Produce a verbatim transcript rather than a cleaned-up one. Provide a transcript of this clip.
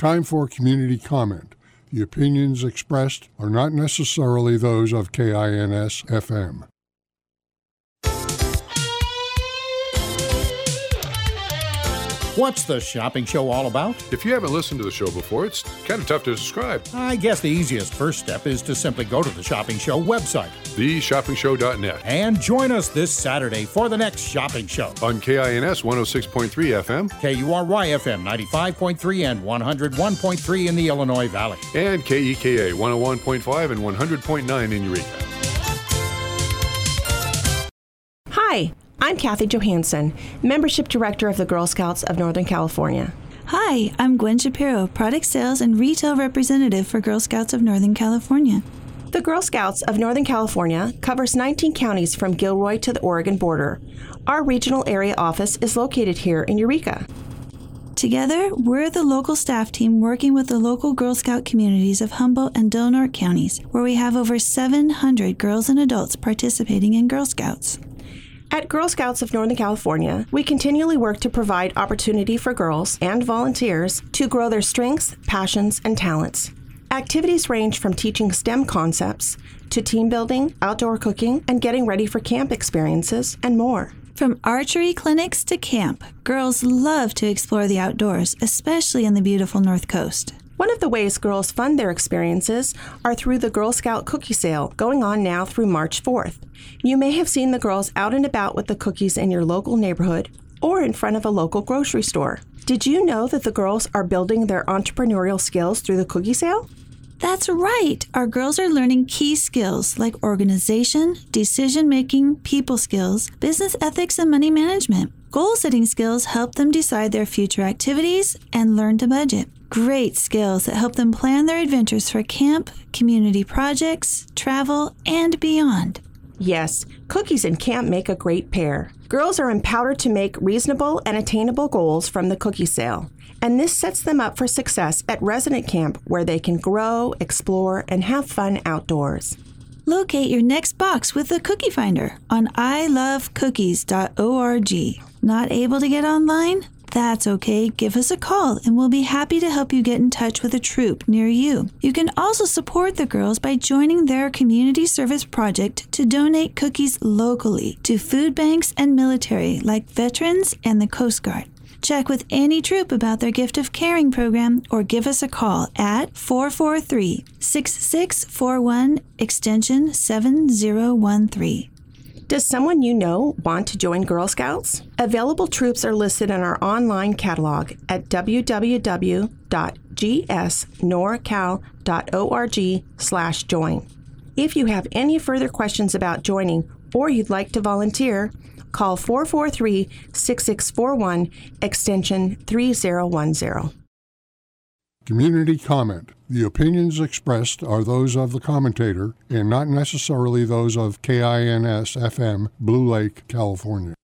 Time for community comment. The opinions expressed are not necessarily those of K I N S F M. What's the shopping show all about? If you haven't listened to the show before, it's kind of tough to describe. I guess the easiest first step is to simply go to the Shopping Show website, the shopping show dot net, and join us this Saturday for the next shopping show. On K I N S one oh six point three F M, K U R Y F M ninety-five point three and one oh one point three in the Illinois Valley, and K E K A one oh one point five and one hundred point nine in Eureka. Hi, I'm Kathy Johansson, Membership Director of the Girl Scouts of Northern California. Hi, I'm Gwen Shapiro, Product Sales and Retail Representative for Girl Scouts of Northern California. The Girl Scouts of Northern California covers nineteen counties from Gilroy to the Oregon border. Our regional area office is located here in Eureka. Together, we're the local staff team working with the local Girl Scout communities of Humboldt and Del Norte counties, where we have over seven hundred girls and adults participating in Girl Scouts. At Girl Scouts of Northern California, we continually work to provide opportunity for girls and volunteers to grow their strengths, passions, and talents. Activities range from teaching STEM concepts to team building, outdoor cooking, and getting ready for camp experiences, and more. From archery clinics to camp, girls love to explore the outdoors, especially in the beautiful North Coast. One of the ways girls fund their experiences are through the Girl Scout Cookie Sale, going on now through March fourth. You may have seen the girls out and about with the cookies in your local neighborhood or in front of a local grocery store. Did you know that the girls are building their entrepreneurial skills through the cookie sale? That's right. Our girls are learning key skills like organization, decision-making, people skills, business ethics, and money management. Goal-setting skills help them decide their future activities and learn to budget. Great skills that help them plan their adventures for camp, community projects, travel, and beyond. Yes, cookies and camp make a great pair. Girls are empowered to make reasonable and attainable goals from the cookie sale, and this sets them up for success at resident camp where they can grow, explore, and have fun outdoors. Locate your next box with the Cookie Finder on I love cookies dot org. Not able to get online? That's okay. Give us a call and we'll be happy to help you get in touch with a troop near you. You can also support the girls by joining their community service project to donate cookies locally to food banks and military like veterans and the Coast Guard. Check with any troop about their Gift of Caring program or give us a call at four four three, six six four one, extension seven zero one three. Does someone you know want to join Girl Scouts? Available troops are listed in our online catalog at w w w dot g s norcal dot org slash join. If you have any further questions about joining or you'd like to volunteer, call four four three, six six four one, extension three zero one zero. Community comment. The opinions expressed are those of the commentator and not necessarily those of K I N S F M, Blue Lake, California.